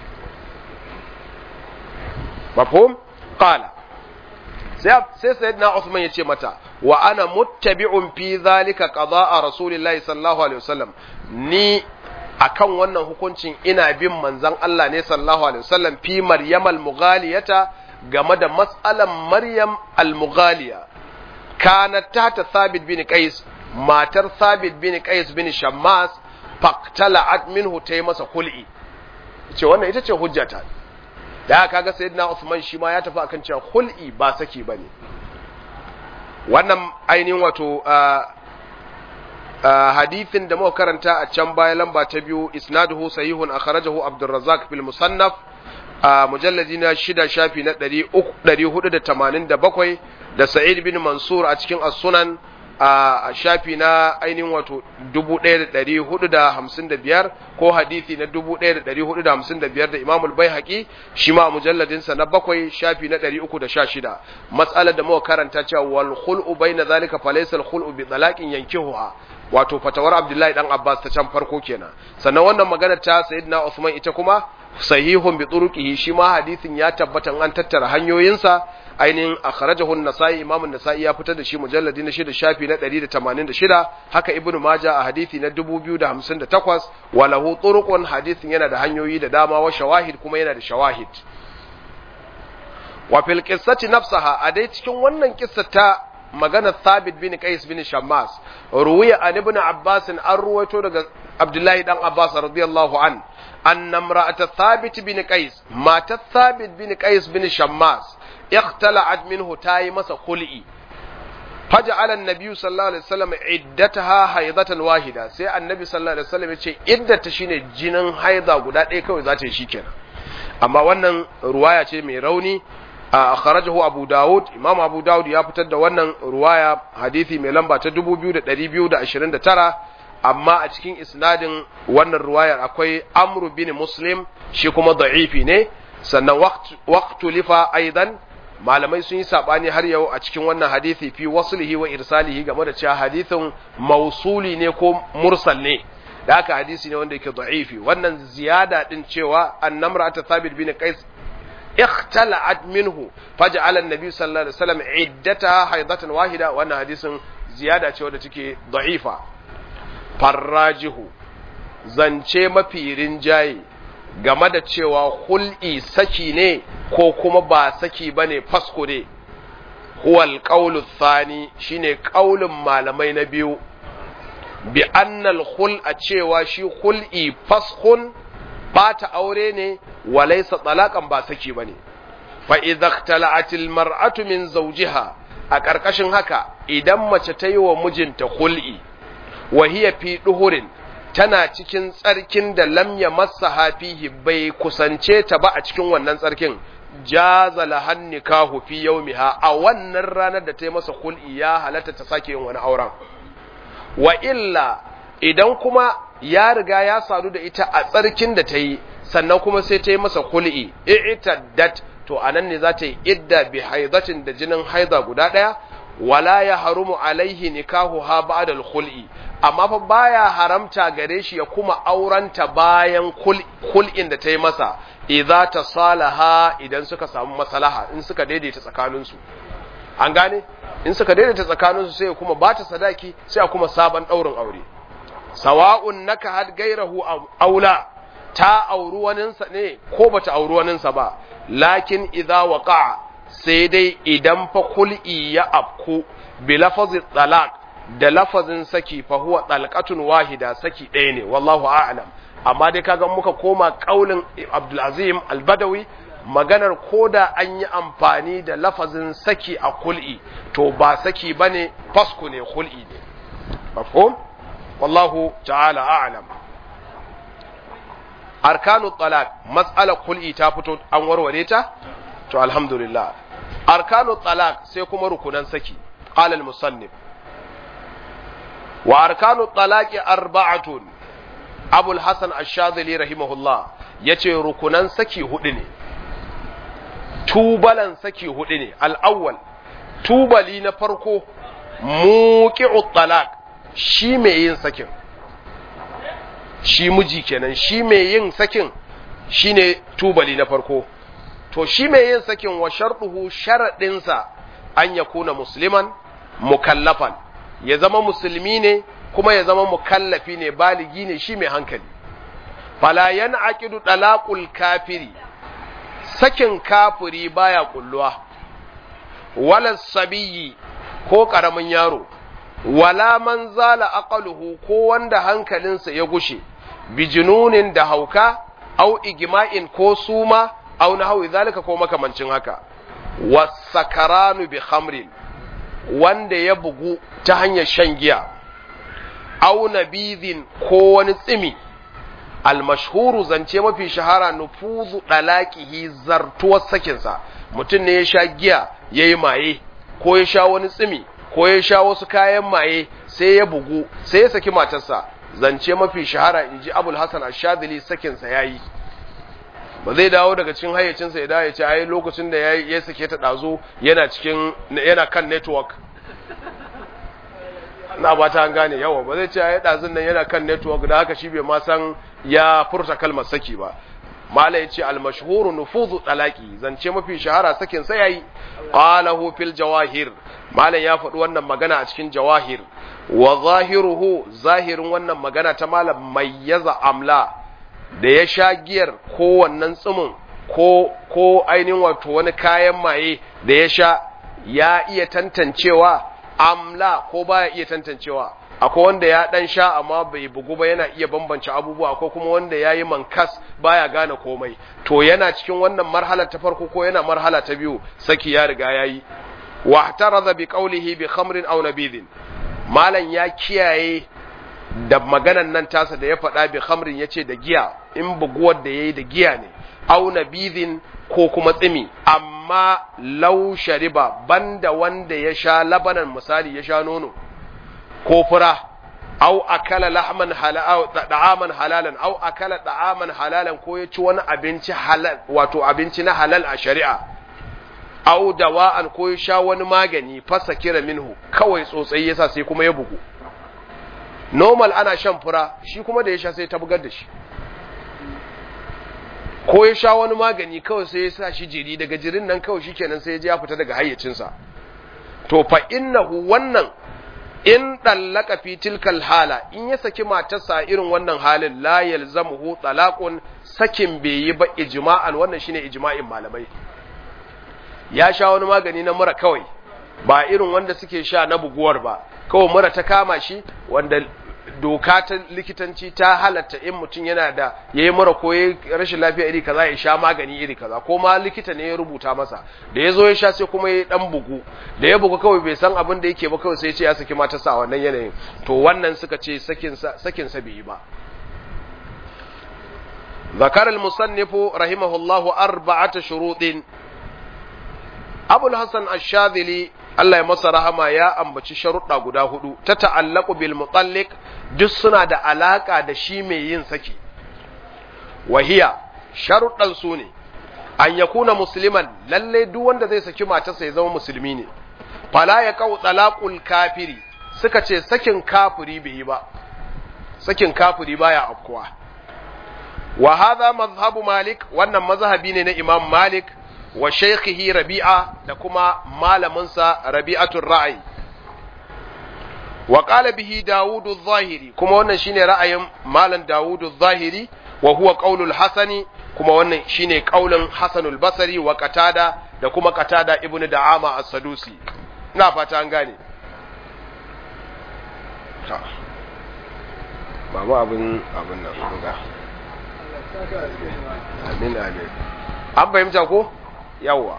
mafhum qala sai sai sayyidina Uthman yace mata wa ana muttabi'un fi zalika qada'a rasulillahi sallallahu alaihi wasallam ni akan wannan hukuncin ina bin manzon Allah ne sallallahu alaihi wasallam fi Maryam al-Mughaliyata game da mas'alan Maryam al-Mughaliya kanat tata Thabit bin Qais matar Thabit bin Qais bin Shammas faqtala'at minhu tay masa kul'i ce wannan ita ce hujjata da kaga sayyidina Uthman shi ma ya tafi akan cewa kul'i ba saki bane wannan ainihin wato Uh, hadithin da muka karanta a can baya lamba ta biyu isnaduhu sahihun akhrajahu Abdurrazzaq fil Musannaf a uh, mujalladi na shida shafi na ɗari hudu da tamanin da bakwai da Sa'id bin Mansur a cikin As-Sunan a uh, shafi na ainihin wato dubu ɗaya da ɗari hudu da hamsin da biyar ko hadithi na dubu ɗaya da ɗari hudu da hamsin da biyar da Imam al-Baihaqi shi ma mujalladin sa na bakwai shafi na ɗari uku da sha shida mas'alar da muka karanta cewa wal khul'u bayna zalika falaysa al-khul'u bi talaqin yankihuha wato fatawar Abdullahi dan Abbas ta can farko kenan sannan wannan magana ta Sayyidina Uthman ita kuma sahihun bi turuqihi shi ma hadisin ya tabbata an tattara hanyoyinsa ainihin akhrajahu an-Nasa'i Imam an-Nasa'i ya fitar da shi mujalladi na shida shafi na ɗari da tamanin da shida haka Ibn Majah a hadisi na dubu biyu da hamsin da takwas wa lahu turuqun hadisin yana da hanyoyi da dama wa shawahid kuma yana da shawahid wa fil qissati nafsaha a dai cikin wannan kissa ta maganar Thabit bin Qais bin Shammas ruwiya an ibn Abbas an ruwaito daga Abdullahi dan Abbas radiyallahu an anna imra'at Thabit bin Qais matat Thabit bin Qais bin Shammas ikhtala'at minhu tayi masa khul'i faja'ala an-nabiy sallallahu alaihi wasallam iddataha haidatan wahida sai annabi sallallahu alaihi wasallam yace iddata shine jinin haida guda ɗaya kawai za ta yi shikenan amma wannan ruwaya ce mai rauni akhrajahu Abu Dawud Imam Abu Dawud ya fitar da wannan ruwaya hadisi mai lamba ta dubu biyu da ɗari biyu da ashirin da tara amma a cikin isnadin wannan ruwayar akwai Amr bin Muslim shi kuma da'ifi ne sannan waqtu lifa aidan malamai sun yi sabani har yau a cikin wannan hadisi fi waslihi wa irsalihi game da cewa hadisin mausuli ne ko mursal ne da haka hadisi ne wanda yake da'ifi wannan ziyada din cewa annamra ta Thabit bin Qais اختلعت منه فجعل النبي صلى الله عليه وسلم عدتها حيضة واحدة وانا حديث زيادة wadda take ضعيفة farrajihu zance mafi rinjaye game da cewa hul'i saki ne ko kuma ba saki bane fasko ne huwal qawlu thani shine qaulin malamai na biyu bi annal khul'a cewa shi hul'i faskun bata aure ne walaysa talaqan ba saki bane fa idza ikhtala'at al mar'atu min zawjiha a ƙarƙashin haka idan mace ta yi wa mijinta hul'i wa hiya fi duhurin tana cikin tsarkin da lam yamassaha fihi bai kusance ta ba a cikin wannan tsarkin jaza lahan nikahu fi yawmiha a wannan ranar da ta yi masa hul'i ya halatta ta sake yin wani auren wa illa idan kuma ya riga ya sadu da ita a tsarkin da ta yi sannan kuma sai ta yi masa hul'i i'taddat to anan ne za ta yi idda bi haidatin da jinin haida guda ɗaya wala ya harumu alaihi nikahu ha ba'da al-khul'i amma fa baya haramta gare shi ya kuma auranta bayan khul'in da ta yi masa idza tasalaha idan suka samu maslaha in suka daidaita tsakanin su an gane in suka daidaita tsakanin su sai ya kuma bata sadaki sai a kuma sabon daurin aure sawa'un naka had gairahu aula ta auri waninsa ne ko bata auri waninsa ba lakin idza waqa'a sai dai idan fa kul'i ya afku bi lafazi talaq da lafazin saki fa huwa talqatun wahida saki ɗaya ne wallahu a'lam amma dai kaga muka koma kaulin Abdul Azim Al-Badawi maganar koda an yi amfani da lafazin saki a kul'i to ba saki bane fasku ne kul'i ne mafhum wallahu ta'ala a'lam arkanu talaq mas'alar kul'i ta fito an warware ta to alhamdulillah arkanu talaq sai kuma rukunan saki qala al-musannif wa arkanu talaqi arba'atun abul hasan ash-shadhili rahimahullah yace rukunan saki hudu ne tubalan saki hudu ne al-awwal tubali na farko muqi'u talaq shi mai yin sakin shi miji kenan shi mai yin sakin shine tubali na farko to shi mai yin sakin wa shartuhu sharadinsa an yakuna musliman mukallafan ya zama musulmi ne kuma ya zama mukallafi ne baligi ne shi mai hankali fala yan'aqidu talaqul kafiri sakin kafiri baya kulluwa wala sabiyi ko karamin yaro wala man zala aqaluhu ko wanda hankalinsa ya gushe bijinunin da hauka au igma'in ko suma au nahwi zalika ko makamancin haka wasakaranu bi khamrin wanda ya bugu ta hanyar shan giya au nabidhin ko wani tsimi almashhuru zance mafi shahara nufuzu dalaqihi zartuwar sakinsa mutum ne ya sha giya yayi maye ko ya sha wani tsimi ko ya sha wasu kayan maye sai ya bugu sai ya saki matarsa zance mafi shahara inji Abul Hasan Ash-Shadhili sakinsa yayi ba zai dawo daga cikin hayyacinsa ya dawo ya ce ai lokacin da ya ya sake ta dazo yana cikin yana kan network na ba ta gane yawa ba zai ce ai dazun nan yana kan network da haka shi bai ma san ya furta kalmar saki ba mala yace al-mashhur nufuzu talaqi zance mafi shahara sakin sa yayi qalahu fil jawahir mala ya faɗi wannan magana a cikin jawahir wa zahiruhu zahirin wannan magana ta malam mayyaza amla da ya sha giyar ko wannan tsumin ko ko ainihin wato wani kayan maye da ya sha ya iya tantancewa amla ko baya iya tantancewa akwai wanda ya dan sha amma bai bugu ba yana iya bambance abubuwa akwai kuma wanda yayi mankas baya gane komai to yana cikin wannan marhala ta farko ko yana marhala ta biyu saki ya riga yayi wa ihtaraza bi qawlihi bi khamrin aw nabidin malan ya kiyaye da maganan nan tasa da ya faɗa bi khamrin yace da giya in buguwar da yayi da giya ne aw nabidin ko kuma tsimi amma law shariba banda wanda ya sha labanan misali ya sha nono ko fura au akala lahman halal da'aman halalan au akala da'aman halalan ko ya ci wani abinci halal wato abinci na halal a shari'a au dawa'an ko ya sha wani magani fasa kira minhu kawai tsotsai yasa sai kuma ya bugu normal ana shan fura shi kuma da ya sha sai ta bugar da shi ko ya sha wani magani kawai sai ya sa shi jiri daga jirin nan kawai shikenan sai ya je ya fita daga hayyacinsa to fa innahu wannan in dallaka fi tilkal hala in ya saki matarsa irin wannan halin la yalzamuhu talaqun sakin bai yi ba ijma'an wannan shine ijma'in malamai ya sha wani magani na mura kawai ba irin wanda suke sha na buguwar ba kawai mura ta kama shi wanda doka ta likitanci ta halatta in mutum yana da ya yi mura ko ya rashin lafiya iri kaza ya sha magani iri kaza ko ma likita ne ya rubuta masa da ya zo ya sha sai kuma ya dan bugu da ya bugu kawai bai san abin da yake ba kawai sai ya ce ya saki matarsa a wannan yanayin to wannan suka ce sakinsa sakinsa bai yi ba. ذكر المصنف رحمه الله أربعة شروط. أبو الحسن الشاذلي Allah ya masa rahama ya ambaci sharuɗa guda hudu ta ta'allaku bil mutalliq duk suna da alaka da shi mai yin saki. Wahiya sharuɗan su ne an yakuna musliman, lalle duk wanda zai saki matarsa ya zama musulmi ne. Fala ya kau talaqul kafiri, suka ce sakin kafiri bai yi ba, sakin kafiri baya afkuwa. Wa hadha mazhabu Malik, wannan mazhabi ne na Imam Malik wa shaykhihi Rabi'a da kuma malaminsa Rabi'atul Ra'i. Wa qala bihi Dawud adh-Dhahiri, kuma wannan shine ra'ayin malam Dawud adh-Dhahiri wa huwa qaulul Hasani, kuma wannan shine qaulin Hasan al-Basri wa Qatada da kuma Qatada ibn Da'ama as-Sadusi. Ina fata an gane. Babu abin abin nan ga. Amin amin. An fahimta ko? Yawwa.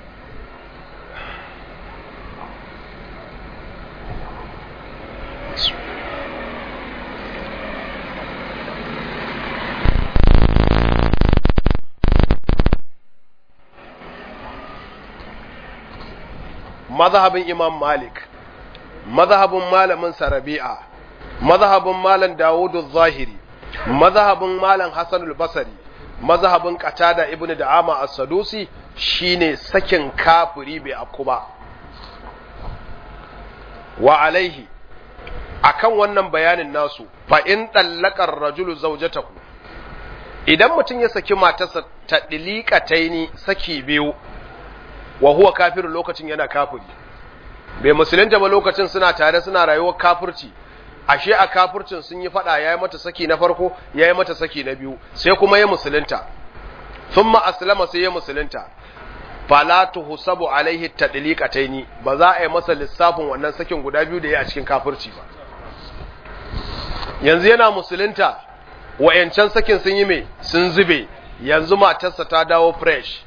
Mazhabin Imam Malik, mazhabin malamin Rabi'a, mazhabin malam Dawud az-Zahiri, mazhabin malam Hasan al-Basri, mazhabin Qatada ibn Da'ama as-Sadusi shine sakin kafiri bai afku ba. Wa alaihi, akan wannan bayanin nasu, fa in dallaqar rajulu zawjatahu, idan mutum ya saki matarsa ta diliqataini saki biyu, wa huwa kafiru lokacin yana kafiri, bai musulunta ba lokacin suna tare suna rayuwar kafirci, ashe a kafircin sun yi fada, yayi mata saki na farko yayi mata saki na biyu, sai kuma ya musulunta, thumma aslama sai ya musulunta, fala tuhsabu alaihi tadliqataini, ba za a yi masa lissafin wannan sakin guda biyu da yayi a cikin kafirci ba. Yanzu yana musulunta, wayancan sakin sun yi me, sun zube, yanzu matarsa ta dawo fresh.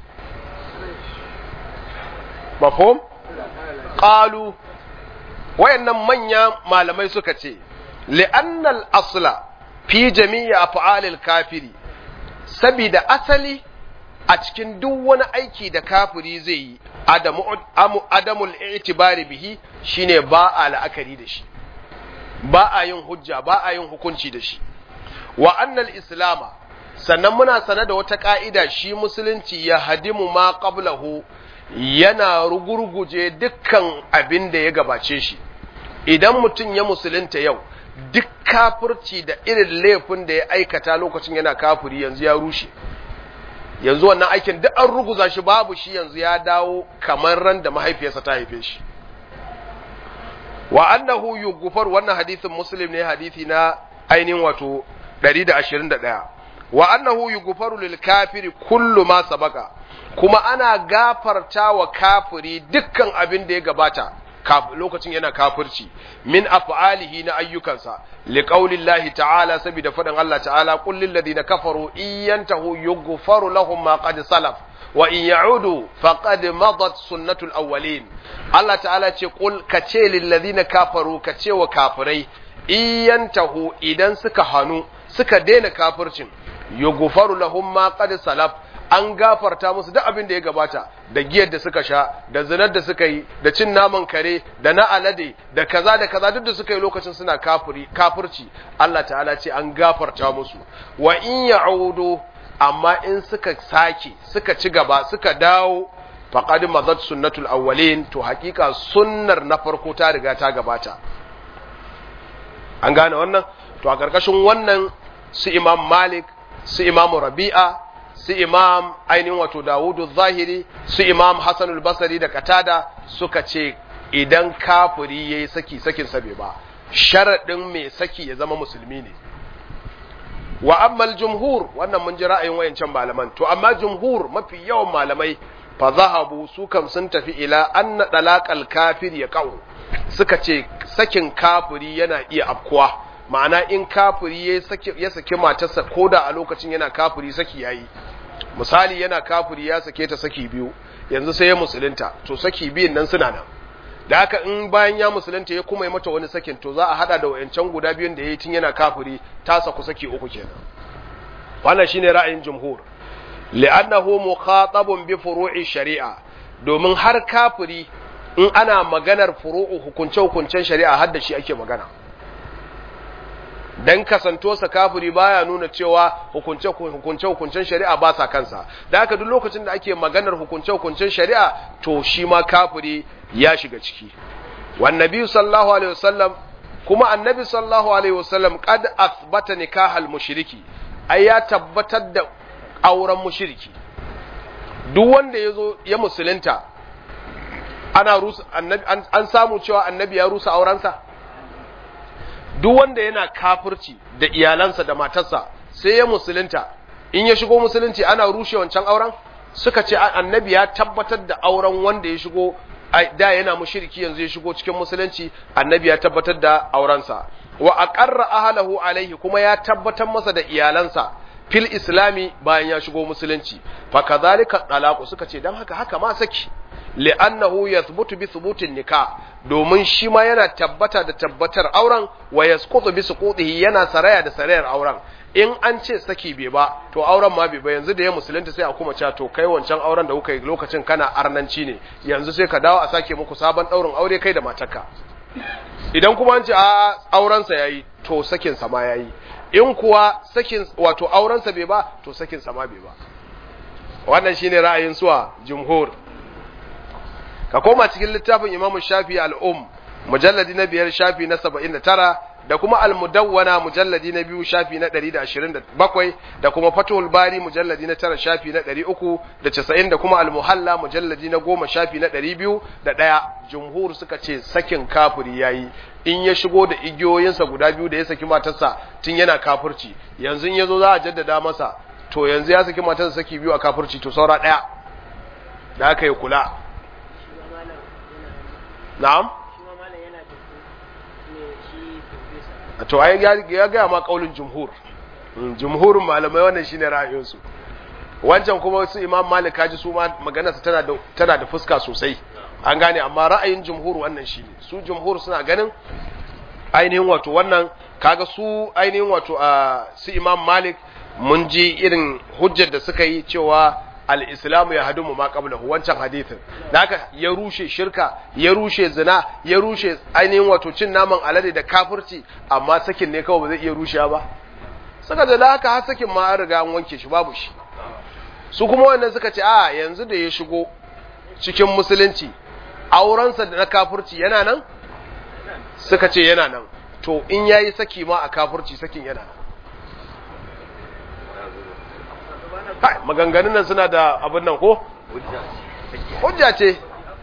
Mafhum? Qalu, wayannan manya malamai suka ce, li'annal asla fi jami'i af'alil kafiri, sabida asali a cikin duk wani aiki da kafiri zai yi, adamu adamul i'tibari bihi, shine ba a la'akari da shi, ba a yin hujja, ba a yin hukunci da shi. Wa annal islama, sannan muna sane da wata ka'ida, shi musulunci ya hadimu ma qablahu, yana rugurguje dukkan abin da ya gabace shi. Idan mutum ya musulunta yau, duk kafirci da irin laifin da ya aikata lokacin yana kafiri yanzu ya rushe, yanzu wannan aikin duk an ruguza shi, babu shi, yanzu ya dawo kamar ran da mahaifiyarsa ta haife shi. Wa annahu yughfar, wannan hadisin Muslim ne, hadisi na ainihin wato ɗari da ashirin da ɗaya. Wa annahu yughfaru lil kafiri kullu ma sabaka, kuma ana gafarta wa kafiri dukkan abin da ya gabata lokacin yana kafirci, min af'alihi na ayyukansa, liqaulillahi ta'ala, saboda faɗin Allah ta'ala, qul lil ladina kafaru in yantahu yughfaru lahum ma qad salaf wa in ya'udu faqad madat sunnatul awwalin. Allah ta'ala ce qul, kace lil ladina kafaru, kace wa kafirai, in yantahu, idan suka hanu suka daina kafircin, yughfaru lahum ma qad salaf, an gafarta musu duk abin da ya gabata, da giyar da suka sha, da zinar da suka yi, da cin naman kare, da na alade, da kaza da kaza, duk da suka yi lokacin suna kafiri kafirci, Allah ta'ala ce an gafarta musu. Wa in ya'udu, amma in suka sake, suka ci gaba, suka dawo, faqad madat sunnatul awwalin, to hakika sunnar na farko ta riga ta gabata. An gane wannan? To a karkashin wannan su Imam Malik, su Imam Rabi'a, su Imam ainihin wato Dawudu Zahiri, su Imam Hassan al-Basri da Qatada suka ce idan kafiri yayi saki, sakin sa bai ba, sharadin mai saki ya zama musulmi ne. Wa ammal jumhur, wannan mun ji ra'ayin wayancan malaman, to amma jumhur mafi yawan malamai fa zahabu, su kam sun tafi ila anna dalaqal kafir ya qaw, suka ce sakin kafiri yana iya afkuwa ma'ana in kafiri ya saki ya saki matarsa koda a lokacin yana kafiri saki yayi misali yana kafiri ya sake ta saki biyu yanzu sai ya musulunta to saki biyun nan suna nan da haka in bayan ya musulunta ya kuma yi mata wani sakin to za a hada da wayancan guda biyun da yayi tun yana kafiri ta saku saki uku kenan wannan shine ra'ayin jumhur li'annahu mukhatabun bi furu'i shari'a domin har kafiri in ana maganar furu'u hukunce hukuncen shari'a har da shi ake magana dan kasanto sa kafiri baya nuna cewa hukunce hukunce hukuncen shari'a ba sa kansa da haka duk lokacin da ake maganar hukunce hukuncen shari'a to shi ma kafiri ya shiga ciki wan nabi sallallahu alaihi wasallam kuma annabi sallallahu alaihi wasallam qad athbata nikahal mushriki ai ya tabbatar da auren mushriki duk wanda yazo ya musulunta ana rusa annabi an samu cewa annabi ya rusa aurensa duk wanda yana kafirci da iyalansa da matarsa sai ya musulunta in ya shigo musulunci ana rushe wancan auren suka ce annabi ya tabbatar da auren wanda ya shigo da yana mushriki yanzu ya shigo cikin musulunci annabi ya tabbatar da aurensa wa aqarra ahlahu alaihi kuma ya tabbatar masa da iyalansa fil islami bayan ya shigo musulunci fa kadhalika talaqu suka ce dan haka haka ma saki li'annahu yathbutu bi thubutin nikah domin shi ma yana tabbata da tabbatar auren wa yasqutu bi suqutihi yana saraya da sarayar auren in an ce saki bai ba to auren ma bai ba yanzu da ya musulunta sai a kuma cewa to kai wancan auren da kuka yi lokacin kana arnanci ne yanzu sai ka dawo a sake muku sabon daurin aure kai da matarka idan kuma an ce a auren sa yayi to sakin sa ma yayi in kuwa sakin wato auren sa bai ba to sakin sa ma bai ba wannan shine ra'ayin suwa jumhur ka koma cikin littafin Imam Shafi'i al-Um mujalladi na biyar shafi na saba'in da tara da kuma al-Mudawwana mujalladi na biyu shafi na ɗari da ashirin da bakwai da kuma Fathul Bari mujalladi na tara shafi na ɗari uku da casa'in da kuma al-Muhalla mujalladi na goma shafi na ɗari biyu da ɗaya jumhur suka ce sakin kafiri yayi in ya shigo da igiyoyinsa guda biyu da ya saki matarsa tun yana kafirci yanzu in yazo za a jaddada masa to yanzu ya saki matarsa saki biyu a kafirci to saura ɗaya da aka yi kula na'am to ai ya ga ma kaulin jumhur jumhurin malamai wannan shine ra'ayinsu wancan kuma su Imam Malik kaji su ma magana su tana da tana da fuska sosai an gane amma ra'ayin jumhur wannan shine su jumhur suna ganin ainihin wato wannan kaga su ainihin wato a su Imam Malik mun ji irin hujjar da suka yi cewa al-islamu ya hadumu ma qablahu wancan hadithin da haka ya rushe shirka ya rushe zina ya rushe ainihin wato cin naman alade da kafirci amma sakin ne kawai ba zai iya rushewa ba saka da haka har sakin ma an riga an wanke shi babu shi su kuma wannan suka ce a yanzu da ya shigo cikin musulunci aurensa da na kafirci yana nan suka ce yana nan to in yayi saki ma a kafirci sakin yana nan hai maganganun nan suna da abin nan ko hujja ce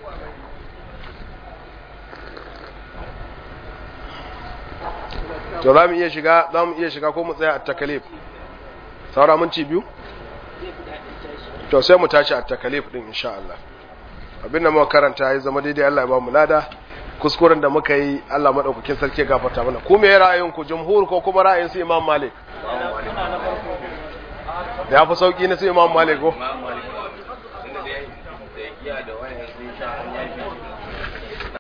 to za mu iya shiga za mu iya shiga ko mu tsaya a takalif saura mun ci biyu to sai mu tashi a takalif din insha Allah abin da muka karanta ya zama daidai Allah ya ba mu lada kuskuren da muka yi Allah madaukakin sarki ya gafarta mana ku me ra'ayin ku jumhur ko kuma ra'ayin su Imam Malik ya fi sauki na su Imam Malik ko